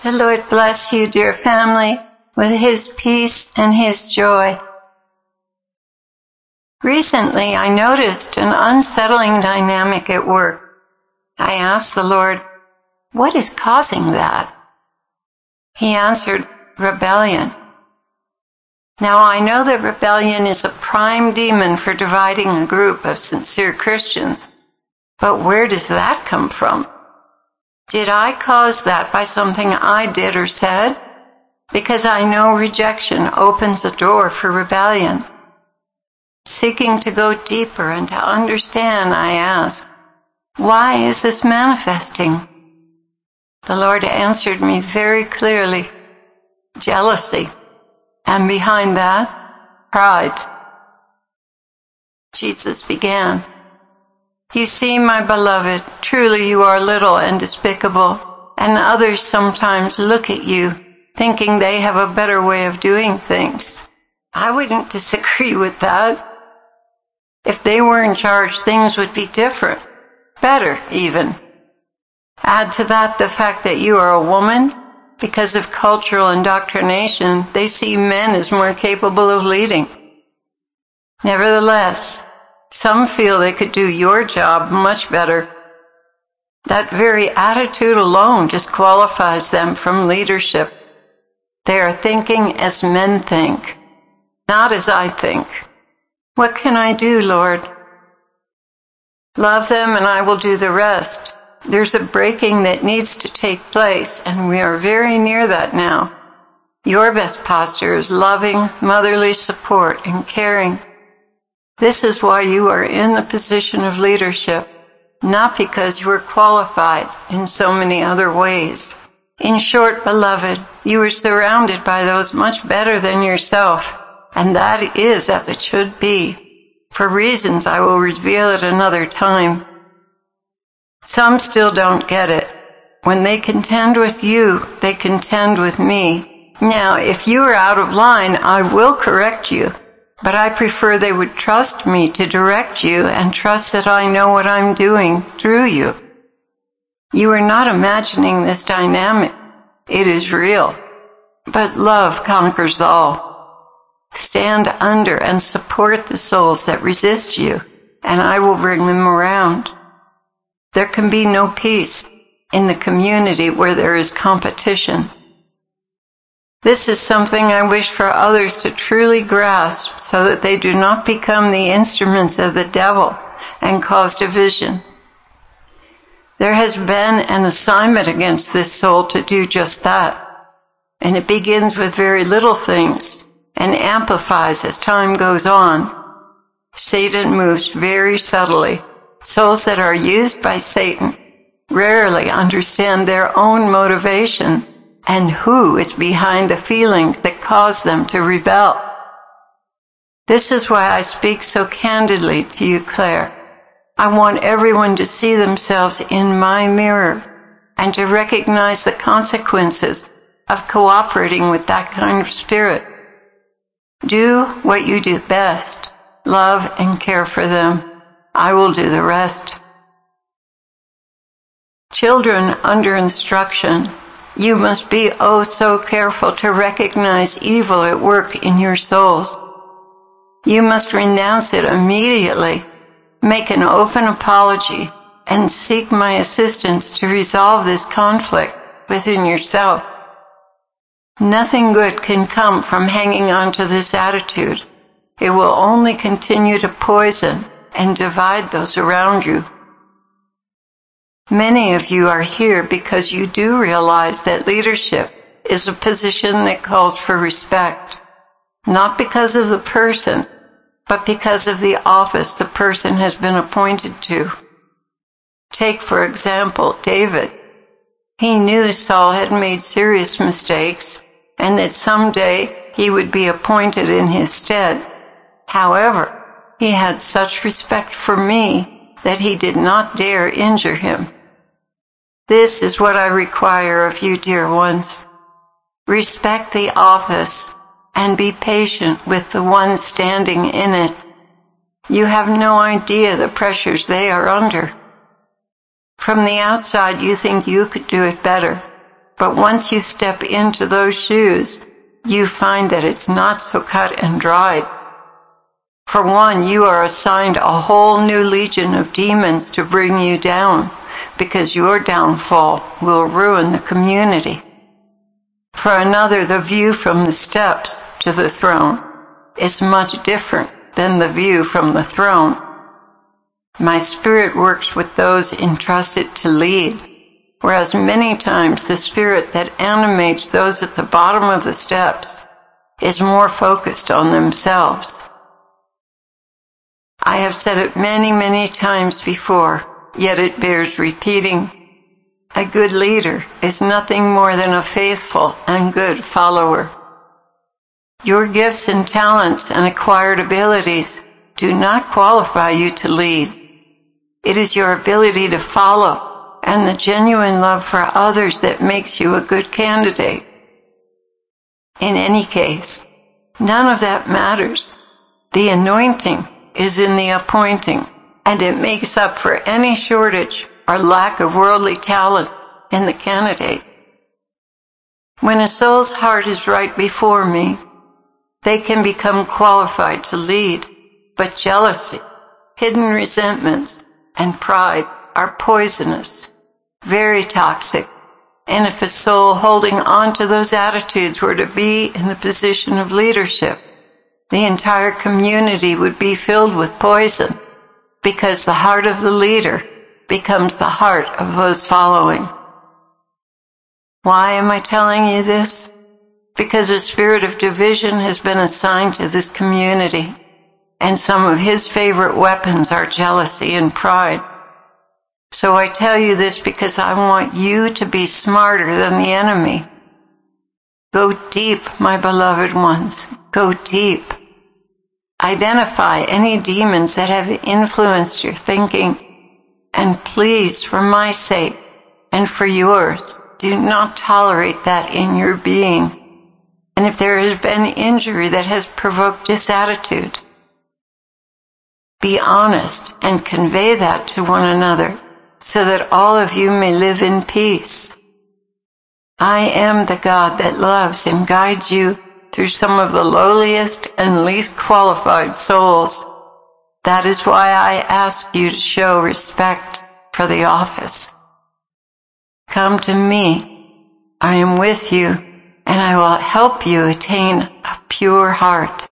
The Lord bless you, dear family, with His peace and His joy. Recently, I noticed an unsettling dynamic at work. I asked the Lord, "What is causing that?" He answered, "Rebellion." Now, I know that rebellion is a prime demon for dividing a group of sincere Christians. But where does that come from? Did I cause that by something I did or said? Because I know rejection opens a door for rebellion. Seeking to go deeper and to understand, I ask, why is this manifesting? The Lord answered me very clearly, jealousy. And behind that, pride. Jesus began, "You see, my beloved, truly you are little and despicable, and others sometimes look at you, thinking they have a better way of doing things." I wouldn't disagree with that. If they were in charge, things would be different, better even. Add to that the fact that you are a woman. Because of cultural indoctrination, they see men as more capable of leading. Nevertheless, some feel they could do your job much better. That very attitude alone disqualifies them from leadership. They are thinking as men think, not as I think. What can I do, Lord? Love them and I will do the rest. There's a breaking that needs to take place, and we are very near that now. Your best posture is loving, motherly support and caring. This is why you are in the position of leadership, not because you are qualified in so many other ways. In short, beloved, you are surrounded by those much better than yourself, and that is as it should be. For reasons I will reveal at another time. Some still don't get it. When they contend with you, they contend with me. Now, if you are out of line, I will correct you, but I prefer they would trust me to direct you and trust that I know what I'm doing through you. You are not imagining this dynamic. It is real. But love conquers all. Stand under and support the souls that resist you, and I will bring them around. There can be no peace in the community where there is competition. This is something I wish for others to truly grasp so that they do not become the instruments of the devil and cause division. There has been an assignment against this soul to do just that, and it begins with very little things and amplifies as time goes on. Satan moves very subtly. Souls that are used by Satan rarely understand their own motivation and who is behind the feelings that cause them to rebel. This is why I speak so candidly to you, Claire. I want everyone to see themselves in my mirror and to recognize the consequences of cooperating with that kind of spirit. Do what you do best. Love and care for them. I will do the rest. Children under instruction, you must be oh so careful to recognize evil at work in your souls. You must renounce it immediately, make an open apology, and seek my assistance to resolve this conflict within yourself. Nothing good can come from hanging on to this attitude. It will only continue to poison and divide those around you. Many of you are here because you do realize that leadership is a position that calls for respect, not because of the person, but because of the office the person has been appointed to. Take, for example, David. He knew Saul had made serious mistakes and that someday he would be appointed in his stead. However, he had such respect for me that he did not dare injure him. This is what I require of you, dear ones. Respect the office and be patient with the ones standing in it. You have no idea the pressures they are under. From the outside, you think you could do it better, But once you step into those shoes, you find that it's not so cut and dried. For one, you are assigned a whole new legion of demons to bring you down, because your downfall will ruin the community. For another, the view from the steps to the throne is much different than the view from the throne. My Spirit works with those entrusted to lead, whereas many times the Spirit that animates those at the bottom of the steps is more focused on themselves. I have said it many, many times before, yet it bears repeating. A good leader is nothing more than a faithful and good follower. Your gifts and talents and acquired abilities do not qualify you to lead. It is your ability to follow and the genuine love for others that makes you a good candidate. In any case, none of that matters. The anointing is in the appointing, and it makes up for any shortage or lack of worldly talent in the candidate. When a soul's heart is right before me, they can become qualified to lead, but jealousy, hidden resentments, and pride are poisonous, very toxic, and if a soul holding on to those attitudes were to be in the position of leadership, the entire community would be filled with poison, because the heart of the leader becomes the heart of those following. Why am I telling you this? Because a spirit of division has been assigned to this community, and some of his favorite weapons are jealousy and pride. So I tell you this because I want you to be smarter than the enemy. Go deep, my beloved ones. Go deep. Identify any demons that have influenced your thinking, and please, for my sake and for yours, do not tolerate that in your being. And if there has been injury that has provoked this attitude, be honest and convey that to one another so that all of you may live in peace. I am the God that loves and guides you through some of the lowliest and least qualified souls. That is why I ask you to show respect for the office. Come to me. I am with you, and I will help you attain a pure heart.